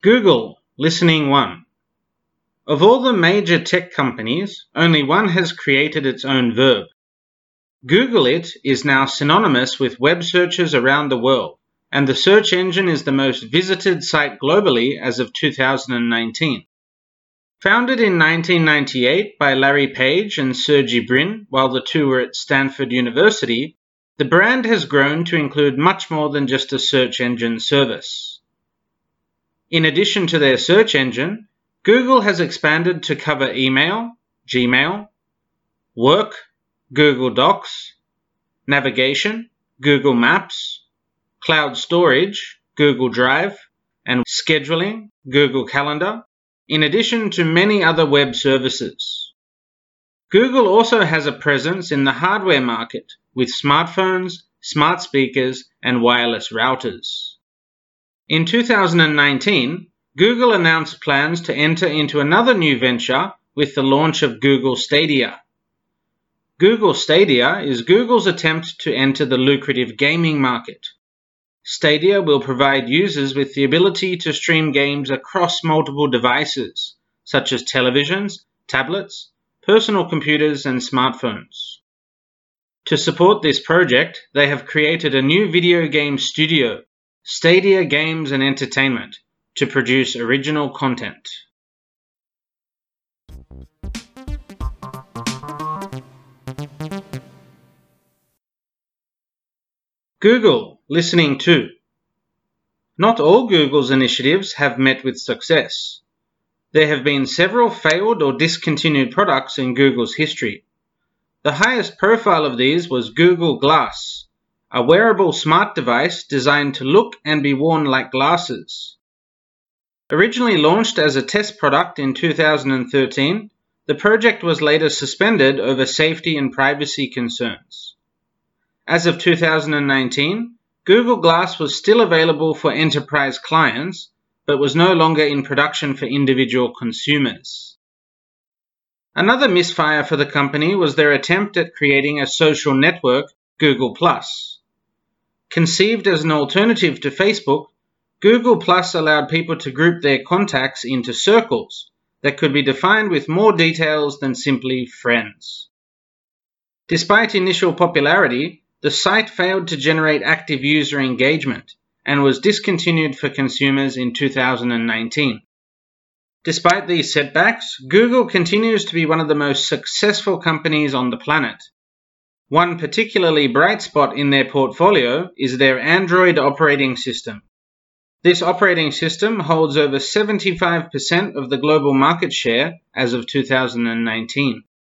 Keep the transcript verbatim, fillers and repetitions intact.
Google, listening one. Of all the major tech companies, only one has created its own verb. Google it is now synonymous with web searches around the world, and the search engine is the most visited site globally as of two thousand nineteen. Founded in nineteen ninety-eight by Larry Page and Sergey Brin while the two were at Stanford University, the brand has grown to include much more than just a search engine service. In addition to their search engine, Google has expanded to cover email, Gmail, work, Google Docs, navigation, Google Maps, cloud storage, Google Drive, and scheduling, Google Calendar, in addition to many other web services. Google also has a presence in the hardware market with smartphones, smart speakers, and wireless routers. In two thousand nineteen, Google announced plans to enter into another new venture with the launch of Google Stadia. Google Stadia is Google's attempt to enter the lucrative gaming market. Stadia will provide users with the ability to stream games across multiple devices, such as televisions, tablets, personal computers, and smartphones. To support this project, they have created a new video game studio, Stadia Games and Entertainment, to produce original content. Google, listening two. Not all Google's initiatives have met with success. There have been several failed or discontinued products in Google's history. The highest profile of these was Google Glass, a wearable smart device designed to look and be worn like glasses. Originally launched as a test product in two thousand thirteen, the project was later suspended over safety and privacy concerns. As of two thousand nineteen, Google Glass was still available for enterprise clients, but was no longer in production for individual consumers. Another misfire for the company was their attempt at creating a social network, Google Plus. Conceived as an alternative to Facebook, Google Plus allowed people to group their contacts into circles that could be defined with more details than simply friends. Despite initial popularity, the site failed to generate active user engagement and was discontinued for consumers in two thousand nineteen. Despite these setbacks, Google continues to be one of the most successful companies on the planet. One particularly bright spot in their portfolio is their Android operating system. This operating system holds over seventy-five percent of the global market share as of two thousand nineteen.